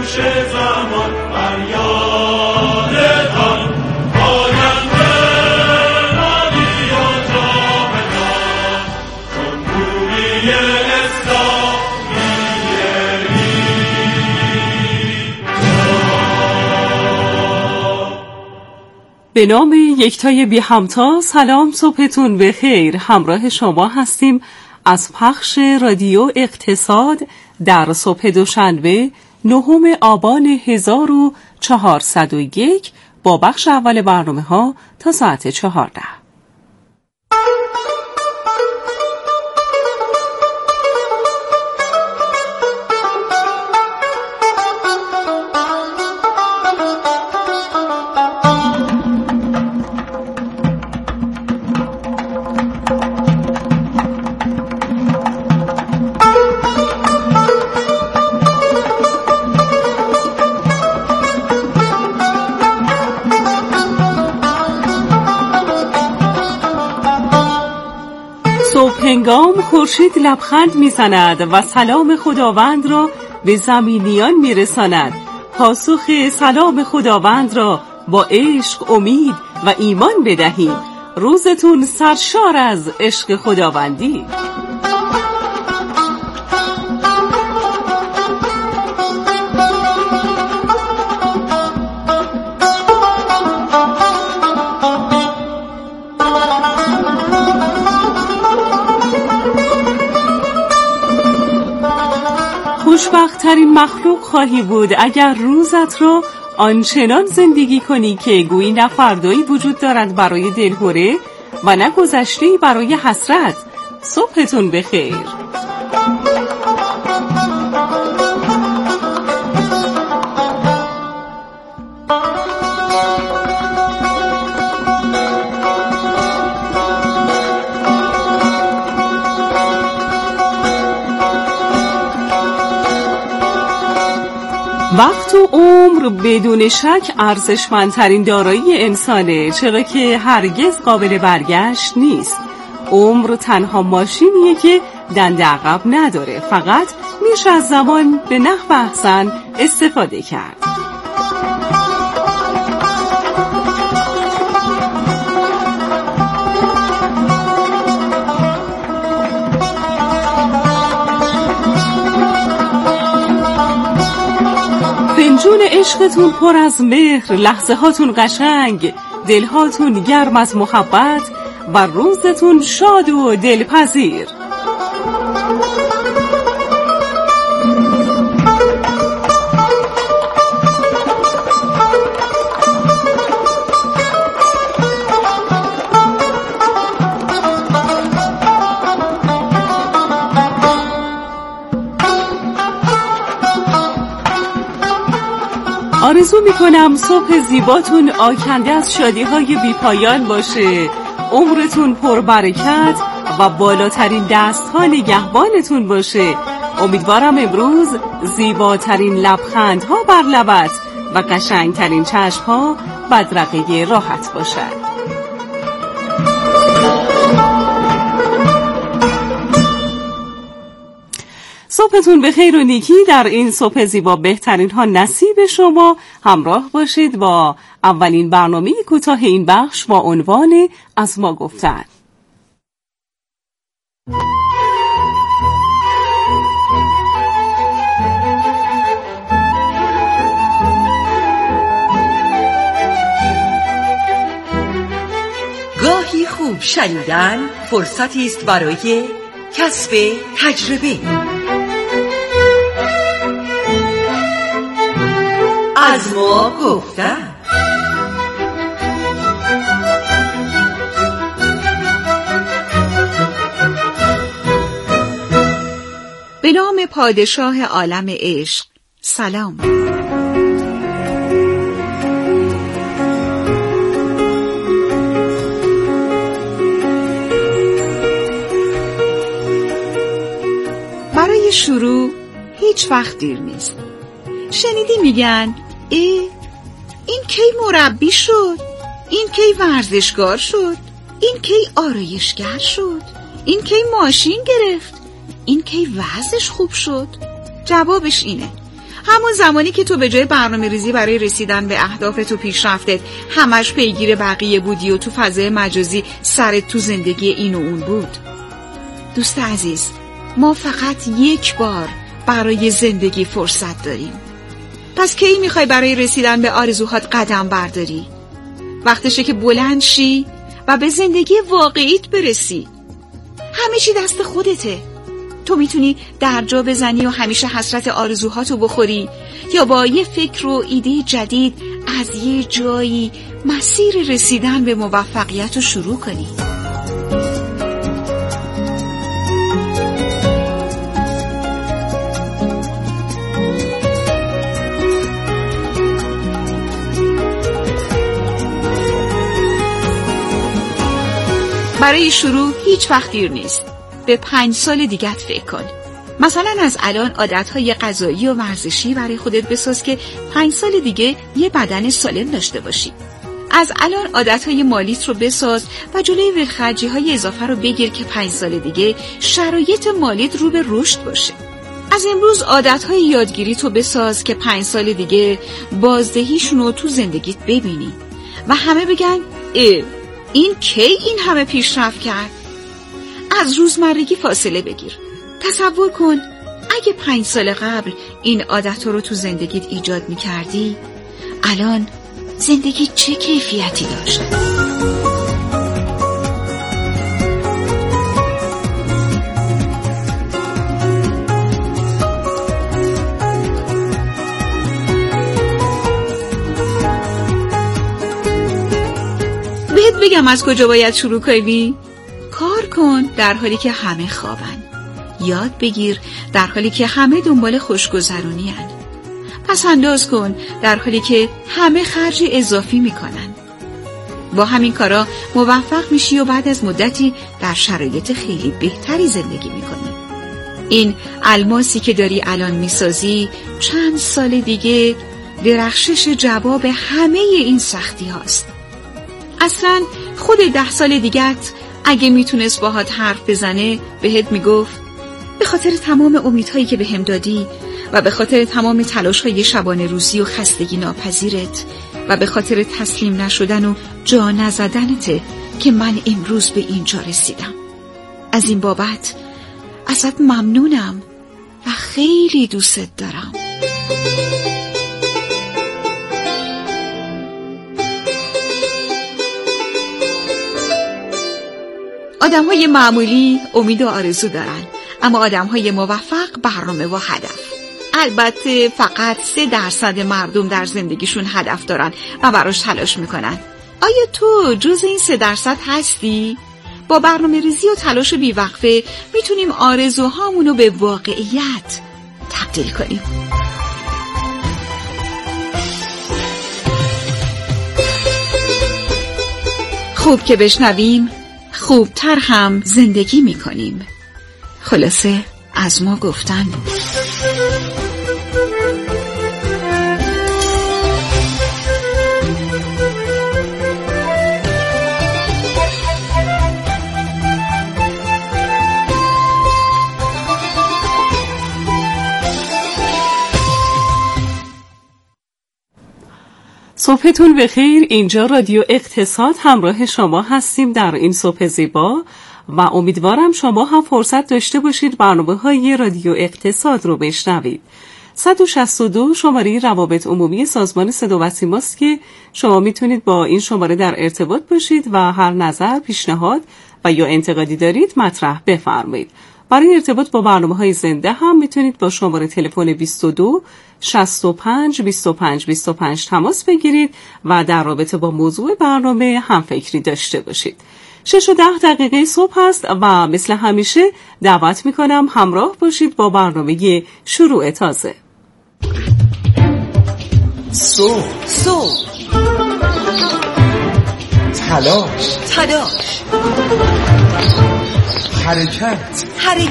گوش زمان فریادتان آینده مالی و جاودان جمهوری اسلامی به نام یکتای بی همتا. سلام، صبحتون بخیر. همراه شما هستیم از پخش رادیو اقتصاد در صبح دوشنبه 9 آبان 1401 با بخش اول برنامه ها تا ساعت 14. صبحنگام خورشید لبخند میزند و سلام خداوند را به زمینیان میرساند. پاسخ سلام خداوند را با عشق، امید و ایمان بدهیم. روزتون سرشار از عشق خداوندی. خوشبخت‌ترین مخلوق خواهی بود اگر روزت را آنچنان زندگی کنی که گویی نه فردایی وجود دارد برای دلهره و نه گذشته‌ای برای حسرت. صبحتون بخیر. وقت و عمر بدون شک ارزشمندترین دارایی انسانه، چرا که هرگز قابل برگشت نیست. عمر تنها ماشینیه که دنده عقب نداره، فقط میشه از زمان به نحو احسن استفاده کرد. فنجون عشقتون پر از مهر، لحظه هاتون قشنگ، دلهاتون گرم از محبت و روزتون شاد و دلپذیر. آرزو میکنم صبح زیباتون آکنده از شادی‌های بی‌پایان باشه، عمرتون پربرکت و بالاترین دست‌ها نگهبانتون باشه. امیدوارم امروز زیباترین لبخندها بر لبت و قشنگترین چشم‌ها بدرقه راحت باشد. صبحتون به خیر و نیکی. در این صبح زیبا بهترین ها نصیب شما. همراه باشید با اولین برنامه کوتاه این بخش با عنوان از ما گفتن. گاهی خوب شنیدن فرصتی است برای کسب تجربه. از ما گفتن. به نام پادشاه عالم عشق. سلام. برای شروع هیچ وقت دیر نیست. شنیدی میگن این کی مربی شد، این کی ورزشکار شد، این کی آرایشگر شد، این کی ماشین گرفت، این کی وضعش خوب شد؟ جوابش اینه: همون زمانی که تو به جای برنامه ریزی برای رسیدن به اهدافت و پیشرفتت همش پیگیر بقیه بودی و تو فضای مجازی سرت تو زندگی این و اون بود. دوست عزیز، ما فقط یک بار برای زندگی فرصت داریم. پس کی میخوای برای رسیدن به آرزوهات قدم برداری؟ وقتشه که بلند شی و به زندگی واقعیت برسی. همه چی دست خودته. تو میتونی درجا بزنی و همیشه حسرت آرزوهاتو بخوری، یا با یه فکر و ایده جدید از یه جایی مسیر رسیدن به موفقیت رو شروع کنی. برای شروع هیچ وقت دیر نیست. به 5 سال دیگه فکر کن. مثلا از الان عادتهای غذایی و ورزشی برای خودت بساز که 5 سال دیگه یه بدن سالم داشته باشی. از الان عادتهای مالیت رو بساز و جلوی ولخرجی‌های اضافه رو بگیر که 5 سال دیگه شرایط مالیت رو به رشد باشه. از امروز عادتهای یادگیری تو بساز که 5 سال دیگه بازدهیشون رو تو زندگیت ببینی و همه بگن این کی این همه پیشرفت کرد؟ از روزمرگی فاصله بگیر. تصور کن اگه 5 سال قبل این عادت رو تو زندگیت ایجاد می‌کردی، الان زندگی چه کیفیتی داشت؟ بهت بگم از کجا باید شروع کنی؟ کار کن در حالی که همه خوابن. یاد بگیر در حالی که همه دنبال خوشگذرونی هن. پس انداز کن در حالی که همه خرج اضافی میکنن. با همین کارا موفق میشی و بعد از مدتی در شرایط خیلی بهتری زندگی میکنی. این الماسی که داری الان میسازی چند سال دیگه درخشش جواب همه این سختی هاست. اصلا خود 10 سال دیگت اگه میتونست باهات حرف بزنه بهت میگفت به خاطر تمام امیدهایی که بهم دادی و به خاطر تمام تلاش‌های شبانه روزی و خستگی ناپذیرت و به خاطر تسلیم نشدن و جا نزدنته که من امروز به اینجا رسیدم. از این بابت ازت ممنونم و خیلی دوست دارم. آدم‌های معمولی امید و آرزو دارن، اما آدم‌های موفق برنامه و هدف. البته فقط 3% مردم در زندگیشون هدف دارن و براش تلاش میکنن. آیا تو جز این 3% هستی؟ با برنامه ریزی و تلاش بیوقفه میتونیم آرزوهامونو به واقعیت تبدیل کنیم. خوب که بشنویم خوبتر هم زندگی میکنیم. خلاصه از ما گفتن. صبحتون بخیر. اینجا رادیو اقتصاد، همراه شما هستیم در این صبح زیبا و امیدوارم شما هم فرصت داشته باشید برنامه‌های رادیو اقتصاد رو بشنوید. 162 شماره روابط عمومی سازمان صدا و سیماست که شما میتونید با این شماره در ارتباط باشید و هر نظر، پیشنهاد و یا انتقادی دارید مطرح بفرمایید. برای ارتباط با برنامه‌های زنده هم میتونید با شماره تلفن 22 65 25 25 تماس بگیرید و در رابطه با موضوع برنامه هم فکری داشته باشید. 6:10 صبح است و مثل همیشه دعوت میکنم همراه باشید با برنامه شروع تازه. صبح تلاش حرکت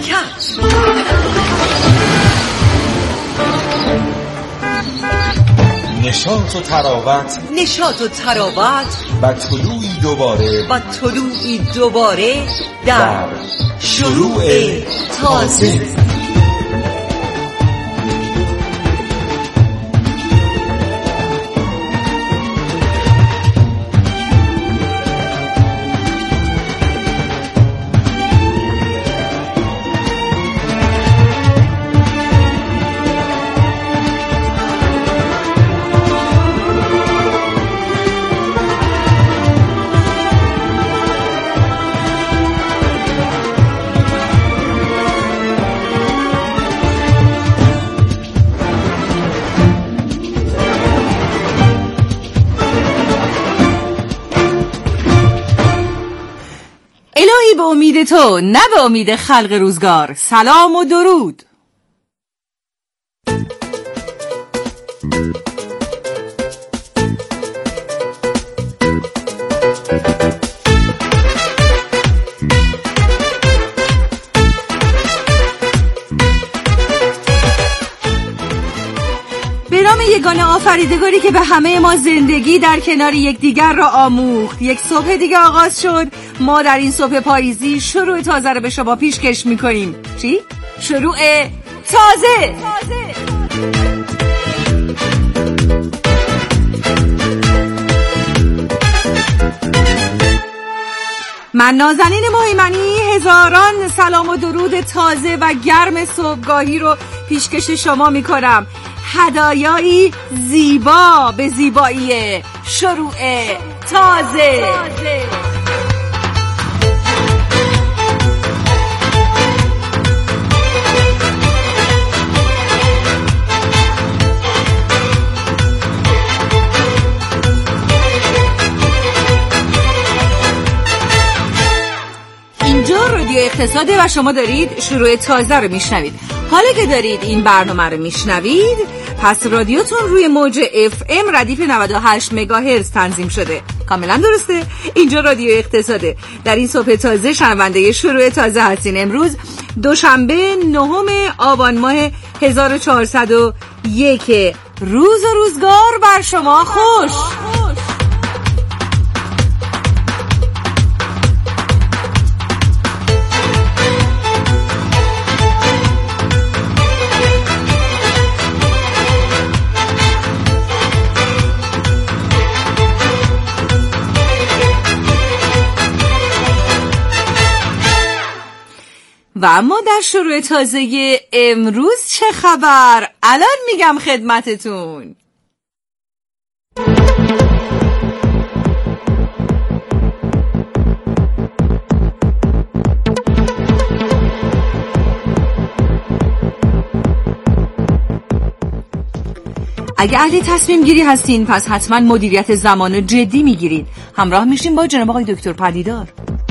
نشاط و تراوت و طلوعی دوباره در شروع تازه. امید تو نه به امید خلق روزگار. سلام و درود. به نام یگانه آفریدگاری که به همه ما زندگی در کنار یکدیگر را آموخت، یک صبح دیگه آغاز شد. ما در این صبح پاییزی شروع تازه رو به شما پیشکش میکنیم. چی؟ شروع تازه. من نازنین مهیمنی هزاران سلام و درود تازه و گرم صبحگاهی رو پیشکش شما میکنم. هدایایی زیبا به زیبایی شروع تازه. اینجا رادیو اقتصاده و شما دارید شروع تازه رو میشنوید. حالا که دارید این برنامه رو میشنوید، پس رادیوتون روی موج FM ردیف 98 مگاهرتز تنظیم شده. کاملا درسته. اینجا رادیو اقتصاده. در این صبح تازه شنونده شروع تازه هستین. امروز دوشنبه 9 آبان ماه 1401. روز و روزگار بر شما خوش. و اما در شروع تازه امروز چه خبر؟ الان میگم خدمتتون. اگه اهل تصمیم گیری هستین پس حتما مدیریت زمان جدی میگیرید. همراه میشیم با جناب آقای دکتر پدیدار.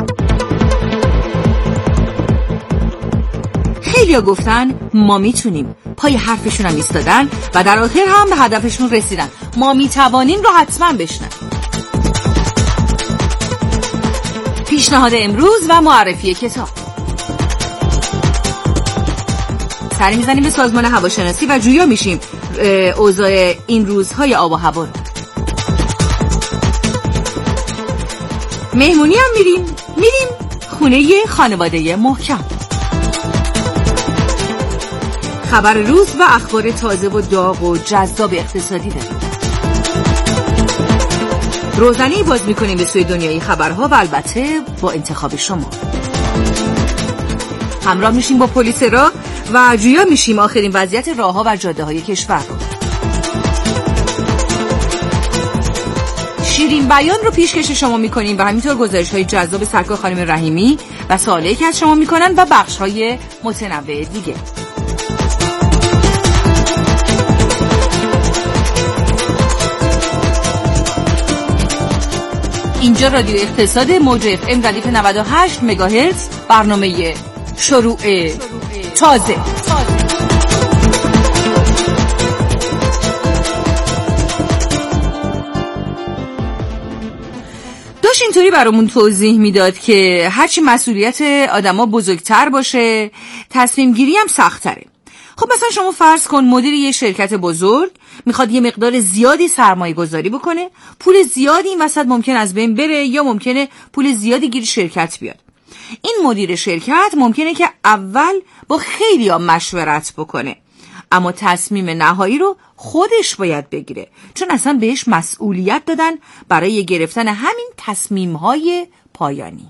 خیلیا گفتن ما میتونیم، پای حرفشون هم ایستادن و در آخر هم به هدفشون رسیدن. ما میتوانیم رو حتما بشنن. پیشنهاد امروز و معرفی کتاب. سری میزنیم به سازمان هواشناسی و جویا میشیم اوضاع این روزهای آب و هوا. مهمونی هم میریم خونه خانواده محکم. خبر روز و اخبار تازه و داغ و جذاب اقتصادی داریم. روزانه‌ای باز می‌کنیم به سوی دنیای خبرها و البته با انتخاب شما. همراه میشیم با پلیس راه و جویا میشیم آخرین وضعیت راه‌ها و جاده‌های کشور رو. شیرین بیان رو پیشکش شما می‌کنیم و همینطور گزارش‌های جذاب سرکار خانم رحیمی و سوالایی که از شما می‌کنن و بخش‌های متنوع دیگه. اینجا رادیو اقتصاد موج FM ردیف 98 مگاهرتز. برنامه شروع تازه. داشت اینطوری برامون توضیح میداد که هرچی مسئولیت آدما بزرگتر باشه تصمیم گیری هم سخت‌تره. خب مثلا شما فرض کن مدیر یه شرکت بزرگ میخواد یه مقدار زیادی سرمایه گذاری بکنه، پول زیادی این وسط ممکن از بین بره یا ممکنه پول زیادی گیر شرکت بیاد. این مدیر شرکت ممکنه که اول با خیلی ها مشورت بکنه، اما تصمیم نهایی رو خودش باید بگیره، چون اصلا بهش مسئولیت دادن برای گرفتن همین تصمیم‌های پایانی.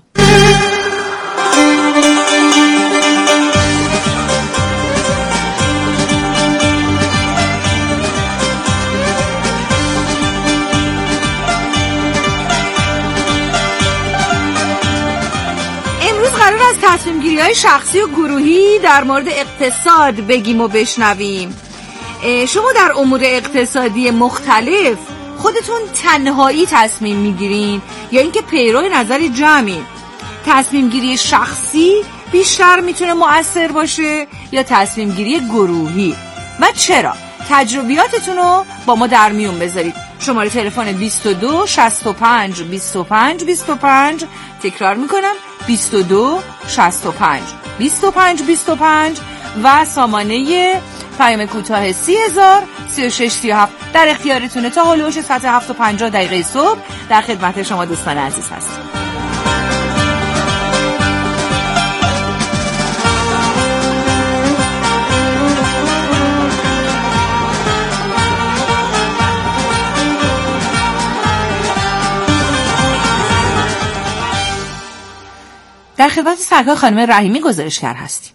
قرار از تصمیم گیری های شخصی و گروهی در مورد اقتصاد بگیم و بشنویم. شما در امور اقتصادی مختلف خودتون تنهایی تصمیم میگیرین یا اینکه پیرو نظر جمعین؟ تصمیم گیری شخصی بیشتر میتونه مؤثر باشه یا تصمیم گیری گروهی و چرا؟ تجربیاتتون رو با ما در میون بذارید. شماره تلفن 22 65 25 25. تکرار میکنم 22 65 25 25 و سامانه پیام کوتاه 30,000 36 37 در اختیارتونه. تا هلوش ساعت 7:50 صبح در خدمت شما دوستان عزیز هستیم. در خدمت سرکار خانم رحیمی گزارشگر هستیم.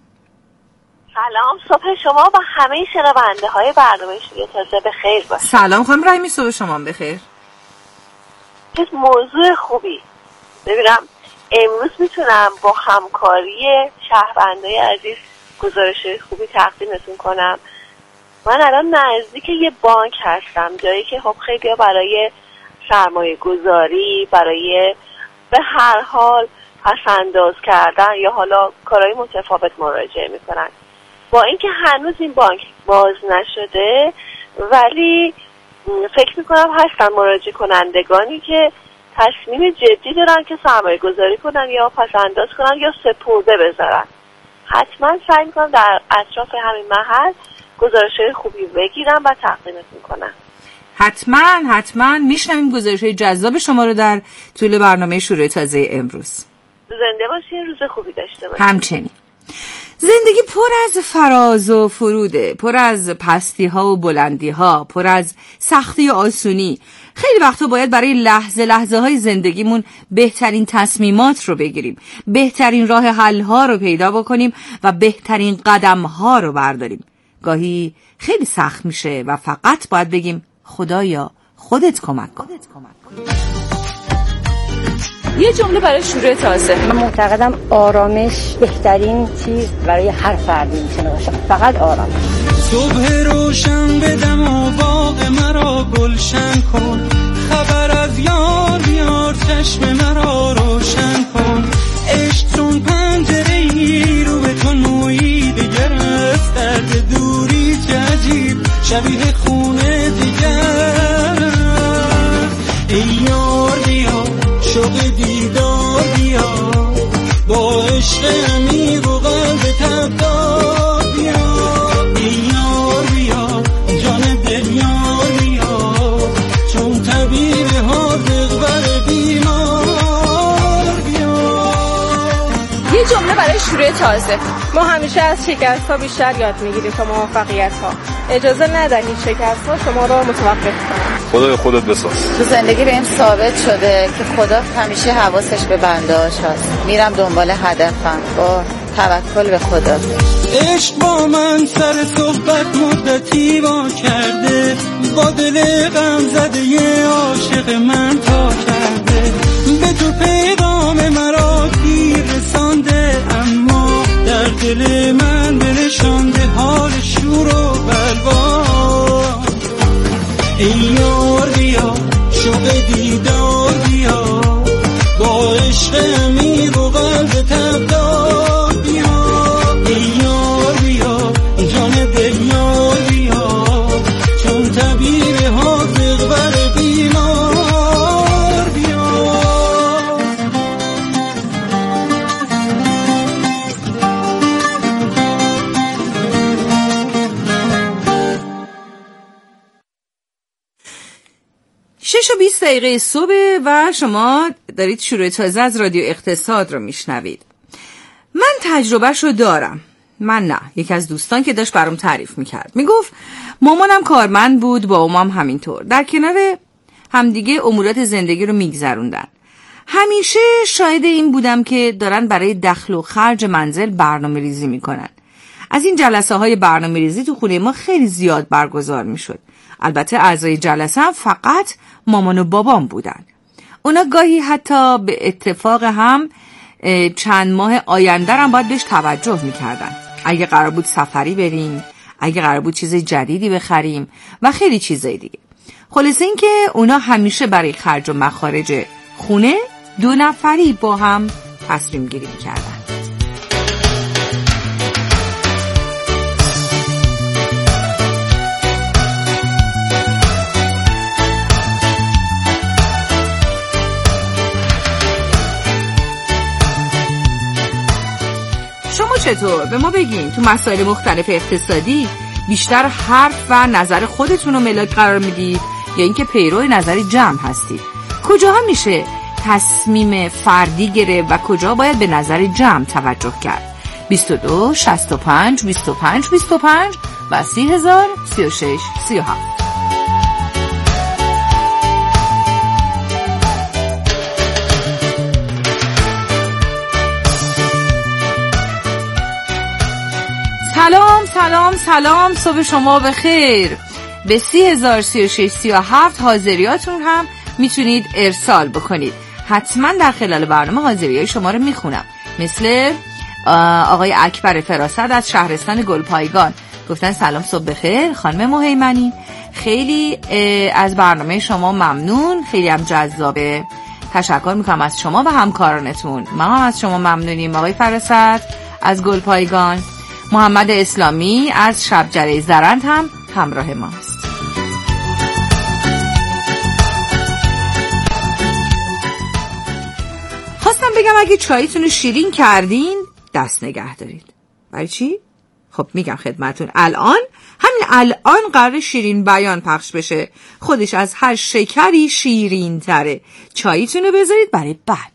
سلام، صبح شما با همه شنونده های برنامه شروع تازه بخیر باشه. سلام خانم رحیمی، صبح شما بخیر. چه موضوع خوبی. ببینم امروز میتونم با همکاری شهروندای عزیز گزارش خوبی تقدیمتون کنم. من الان نزدیک یه بانک هستم، جایی که خب خیلی برای سرمایه گذاری، برای به هر حال پسنداز کردن یا حالا کارهای متفاوت مراجعه میکنن. با اینکه هنوز این بانک باز نشده ولی فکر میکنم هستن مراجعه کنندگانی که تصمیم جدی دارن که سرمایه گذاری کنن یا پسنداز کنن یا سپرده بذارن. حتما سعی میکنم در اطراف همین محل گزارش‌های خوبی بگیرم و تقدیمتون کنم. حتما میشنویم گزارش‌های جذاب شما رو در طول برنامه شروع تازه امروز. زنده باشین، روز خوبی داشته باشین. همچنین. زندگی پر از فراز و فروده، پر از پستی ها و بلندی ها، پر از سختی و آسونی. خیلی وقتا باید برای لحظه های زندگیمون بهترین تصمیمات رو بگیریم، بهترین راه حل ها رو پیدا بکنیم و بهترین قدم ها رو برداریم. گاهی خیلی سخت میشه و فقط باید بگیم خدایا خودت کمک کن. یه جمله برای شروع تازه. من معتقدم آرامش بهترین چیز برای هر فردی میتونه باشه، فقط آرامش. صبح روشن بدم و باغ مرا گلشن کن، خبر از یار بیار چشم مرا روشن کن. عشق چون پنجره‌ای رو به تو نویده گرفت، درد دوری چه عجیب شبیه خونه دیگر. ای یار بیا شوق دیدار بیا، با عشق عمیق و قلب تبدار بیا. ای یار بیا جان دل یار بیا، چون طبیب حاذق بر بیمار بیا. یه جمله برای شروع تازه. ما همیشه از شکست ها بیشتر یاد میگیریم تا موفقیت ها. اجازه ندهید شکست ها شما رو متوقف کنن. خدای خودت بساز. تو زندگی بهم ثابت شده که خدا همیشه حواسش به بنده‌هاش هست. میرم دنبال هدفم با توکل به خدا. عشق با من سر صحبت مدتی وا کرده، با دل غم زده یه عاشق من تا کرده. به تو پیغام مرا دیر رسانده، اما در دل من بنشانده حال شور و بلوا. ای یار بیا شوق دیدار بیا، با عشق عمیق و قلب تبدار بیا. ای یار بیا جان دل یار بیا، چون طبیب حاذق بر بیمار بیا. شش و 20 دقیقه صبح و شما دارید شروع تازه از رادیو اقتصاد رو میشنوید. من تجربهش رو دارم. من نه، یکی از دوستان که داشت برام تعریف میکرد میگفت مامانم کارمند بود، با امام همینطور، در کنار همدیگه امورات زندگی رو میگذروندن. همیشه شاهد این بودم که دارن برای دخل و خرج منزل برنامه ریزی میکنن. از این جلسه های برنامه ریزی تو خونه ما خیلی زیاد برگزار میشد. البته اعضای جلسه هم فقط مامان و بابام بودن. اونا گاهی حتی به اتفاق هم چند ماه آینده هم باید بهش توجه میکردن. اگه قرار بود سفری بریم، اگه قرار بود چیز جدیدی بخریم و خیلی چیزای دیگه. خلاصه این که اونا همیشه برای خرج و مخارج خونه 2 نفری با هم تصمیم گیری می‌کردن. شما چطور؟ به ما بگین تو مسائل مختلف اقتصادی بیشتر حرف و نظر خودتون رو ملاک قرار میدید یا اینکه پیرو نظر جمع هستید؟ کجاها میشه تصمیم فردی گرفت و کجا باید به نظر جمع توجه کرد؟ 22 65 25 25 و 30,000 36 37. سلام سلام سلام، صبح شما بخیر. به 30,000 36 37 حاضریاتون هم میتونید ارسال بکنید. حتما در خلال برنامه حاضریای شما رو میخونم. مثل آقای اکبر فراست از شهرستان گلپایگان گفتن سلام صبح بخیر خانم مهیمنی، خیلی از برنامه شما ممنون، خیلی هم جذابه. تشکر میکنم از شما و همکارانتون. ما هم از شما ممنونیم آقای فراست از گلپایگان. محمد اسلامی از شبجره زرند هم همراه ماست. خواستم بگم اگه چایتون رو شیرین کردین دست نگه دارید. برای چی؟ خب میگم خدمتون، همین الان قرار شیرین بیان پخش بشه. خودش از هر شکری شیرین تره. چایتون رو بذارید برای بعد.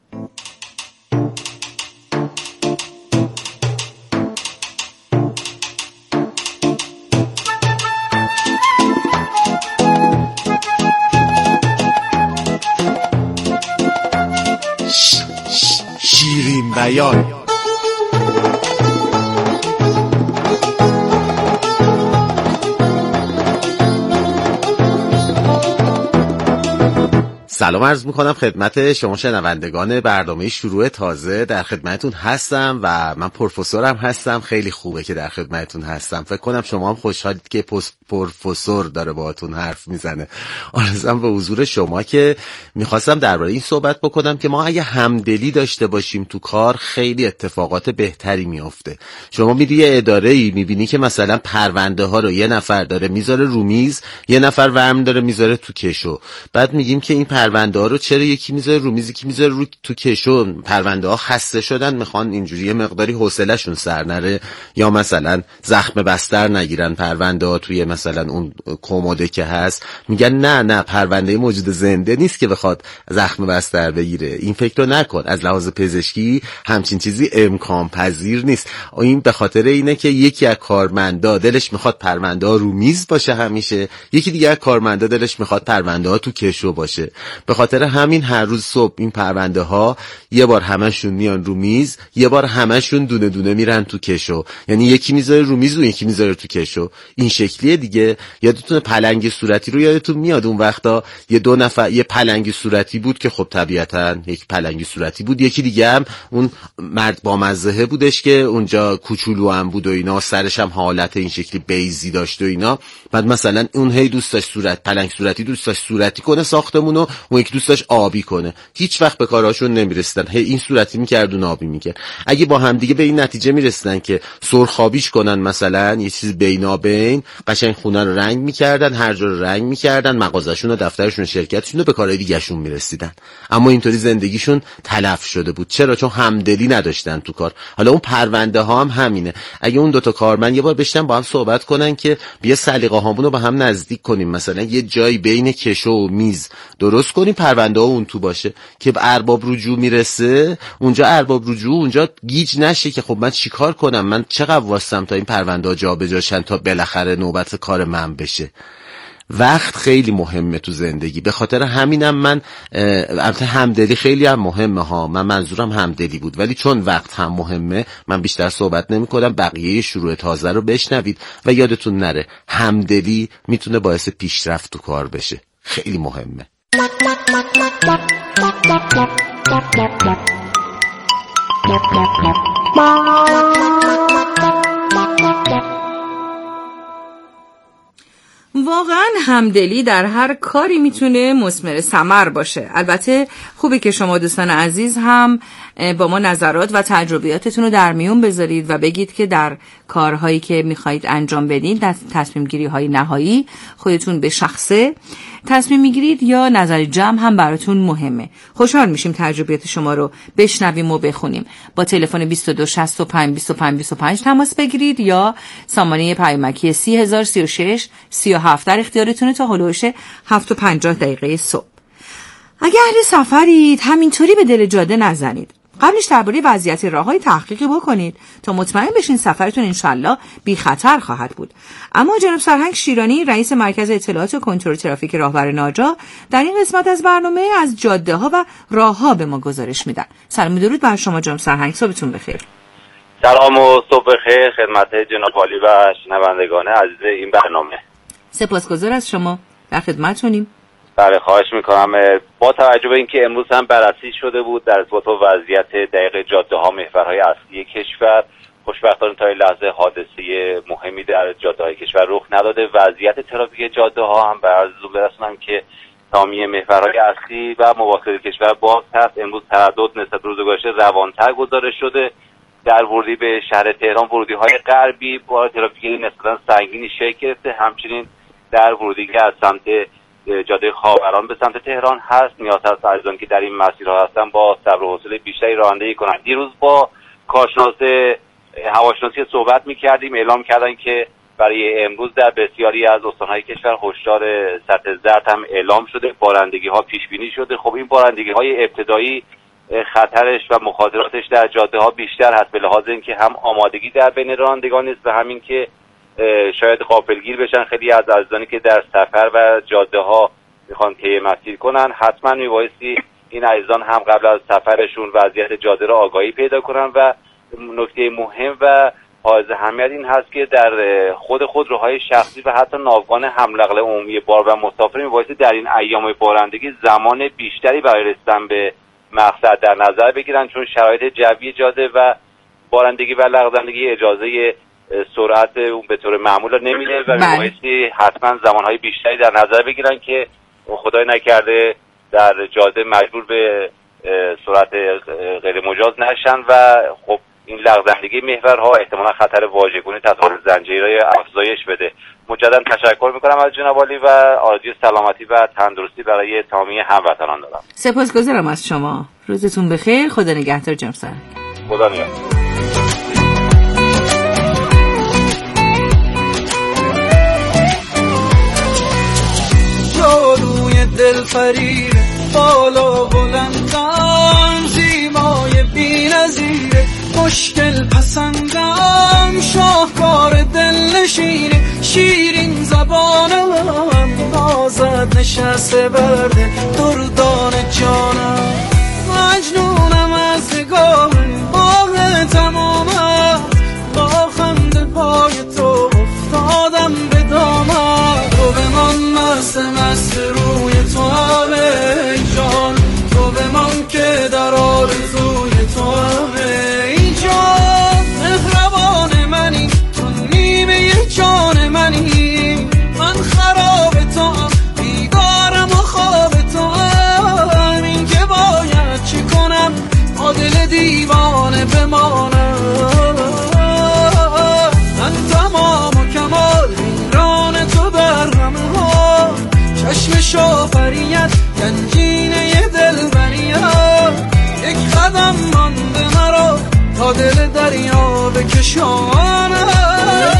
شیرین بیان. سلام عرض میکنم خدمت شما شنوندگان برنامه شروع تازه. در خدمتون هستم و من پروفسورم هستم. خیلی خوبه که در خدمتون هستم. فکر کنم شما هم خوشحالید که پروفسور داره باهاتون حرف میزنه. آرزوام به حضور شما که میخواستم درباره این صحبت بکنم که ما اگه همدلی داشته باشیم تو کار خیلی اتفاقات بهتری میافته. شما میری یه اداره‌ای میبینی که مثلا پرونده ها رو یه نفر داره میذاره رو میز، یه نفر ورم داره میذاره تو کشو. بعد میگیم که این پرونده ها رو چرا یکی میذاره رو میز یکی میذاره رو تو کشو؟ پرونده ها خسته شدن، میخوان اینجوری مقداری حوصله‌شون سر نره یا مثلا زخم بستر نگیرن پرونده ها توی مثلا اون کموده که هست. میگن نه پرونده موجود زنده نیست که بخواد زخم بستر بگیره. این فکر رو نکن. از لحاظ پزشکی همچین چیزی امکان پذیر نیست. این به خاطر اینه که یکی از کارمندا دلش میخواد پرونده ها رو میز باشه همیشه، یکی دیگه از کارمندا دلش میخواد پرونده ها تو کشو باشه. به خاطر همین هر روز صبح این پرونده ها یه بار همشون میان رو میز، یه بار همشون دونه دونه میرن تو کشو. یعنی یکی میذاره رو میز و یکی میذاره تو کشو. این شکلیه دیگه. یادتونه پلنگ صورتی رو یادتون میاد؟ اون وقتا یه دو نفر یه پلنگ صورتی بود که خب طبیعتاً یک پلنگ صورتی بود، یکی دیگه هم اون مرد با مزهه بودش که اونجا کوچولو هم بود و اینا، سرش هم حالت این شکلی بیزی داشت و اینا. بعد مثلا اون هی دوست داشت پلنگ صورتی دوست داشت صورتی کنه ساختمونو، اون یک دوست داشت آبی کنه. هیچ وقت به کاراشون نمیرسیدن. هی این صورتی میکرد اون آبی میکرد. اگه با هم دیگه به این نتیجه میرسیدن که سرخابیش کنن، مثلا یه چیز بینابین، قشنگ خونه رو رنگ میکردن، هر جا رو رنگ میکردن، مغازه‌شون و دفترشون و شرکتشون رو به کارهای دیگه‌شون میرسیدن. اما اینطوری زندگیشون تلف شده بود. چرا؟ چون همدلی نداشتن تو کار. حالا اون پرونده ها هم همینه. اگه اون دوتا کارمند یه بار بشینن با هم صحبت کنن که بیا سلیقه هامون رو به هم نزدیک کنیم، مثلا یه جایی بین کشو و میز درست کنیم، پرونده ها اون تو باشه که به ارباب رجوع میرسه، اونجا ارباب رجوع اونجا گیج نشه که خب من چیکار کنم، من چقدر واسم تا این پرونده ها جابجا شن تا بالاخره نوبت کار من بشه. وقت خیلی مهمه تو زندگی. به خاطر همینم من البته همدلی خیلی هم مهمه ها، من منظورم همدلی بود، ولی چون وقت هم مهمه من بیشتر صحبت نمی کنم. بقیه شروع تازه رو بشنوید و یادتون نره همدلی میتونه باعث پیشرفت تو کار بشه. خیلی مهمه. واقعا همدلی در هر کاری میتونه مثمر ثمر باشه. البته خوبه که شما دوستان عزیز هم با ما نظرات و تجربیاتتون رو در میون بذارید و بگید که در کارهایی که میخواید انجام بدین، در تصمیم گیری های نهایی خودتون به شخصه تصمیم میگیرید یا نظر جمع هم براتون مهمه. خوشحال میشیم تجربیات شما رو بشنویم و بخونیم. با تلفن 2265 25 25 تماس بگیرید یا سامانه پیامکی 3036 37 در اختیارتونه تا هلوش 7:50 صبح. اگه اهل سفرید همینطوری به دل جاده نزنید. قبلش درباره وضعیت راههای تحقیقی بکنید تا مطمئن بشین سفرتون انشالله بی خطر خواهد بود. اما جناب سرهنگ شیرانی رئیس مرکز اطلاعات و کنترل ترافیک راهبر ناجا در این قسمت از برنامه از جاده ها و راه ها به ما گزارش میدن. سلام و درود بر شما جناب سرهنگ، صبحتون بخیر. سلام و صبح بخیر خدمت جناب عالی و شنوندگان عزیز این برنامه. سپاسگزار از شما، در خدمتتونیم. بله خواهش میکنم. با توجه به اینکه امروز هم بررسی شده بود در ارتباط با وضعیت دقیق جاده ها محورهای اصلی کشور، خوشبختانه تا این لحظه حادثه مهمی در جاده های کشور رخ نداده. وضعیت ترافیک جاده ها هم به عرضتون برسونم که تمامی محورهای اصلی و مواصل کشور باز هست. امروز تردد نسبت به روز گذشته روانتر گزارش شده. در ورودی به شهر تهران، ورودی های غربی با ترافیک نسبتا سنگینی شکل گرفته. همچنین در ورودی که از سمت جاده خاوران به سمت تهران هست، نیاز هست عزیزان که در این مسیرها هستن با صبر و حوصله بیشتری رانندگی کنند. دیروز با کارشناس هواشناسی صحبت می‌کردیم، اعلام کردن که برای امروز در بسیاری از استان‌های کشور هشدار سطح زرد هم اعلام شده، بارندگی‌ها پیش بینی شده. خب این بارندگی‌های ابتدایی خطرش و مخاطراتش در جاده‌ها بیشتر هست به لحاظ اینکه هم آمادگی در بین رانندگان نیست و همین که شاید غافلگیر بشن خیلی از عزیزانی که در سفر و جاده ها میخوان طی مسیر کنن. حتما میبایستی این عزیزان هم قبل از سفرشون وضعیت جاده را آگاهی پیدا کنن و نکته مهم و حائز اهمیت این هست که در خودروهای شخصی و حتی ناوگان حمل نقل عمومی بار و مسافر میبایستی در این ایام بارندگی زمان بیشتری برای رسیدن به مقصد در نظر بگیرن، چون شرایط جوی جاده و بارندگی و لغزندگی اجازه سرعت اون به طور معمول نمیده و میبایستی حتما زمانهای بیشتری در نظر بگیرن که خدای نکرده در جاده مجبور به سرعت غیر مجاز نشن و خب این لغزندگی محورها احتمالا خطر واژگونی تصادف زنجیری را افزایش بده. مجددا تشکر میکنم از جناب عالی و آرزوی سلامتی و تندرستی برای تمامی هموطنان دارم. سپاسگزارم از شما، روزتون بخیر، خدا نگهدار جناب سرهنگ. خدا نگهدار. جادوی دلفریب بالا بلندم، زیبای بی‌نظیره، مشکل پسندم، شاهکار دلنشینه، شیرین زبانم، نازت نشسته برده دردان جانم، مجنونم از نگاه باغ تمامم، با خنده پای تو افتادم به دامم، تو بمان مست روی تو ای جان، تو بمان که در آرزوی تو ای جان، مهربان منی، تو نیمه جان منی، من خراب تو هم، بیدارم و خواب تو هم، این که باید چی کنم تا دل دیوانه بمانم، من تمام و کمال حیران تو در غمه ها، چشم شافریت گنجینه دلبریت، یک قدم مانده مرا تا دل دریا بکشانم.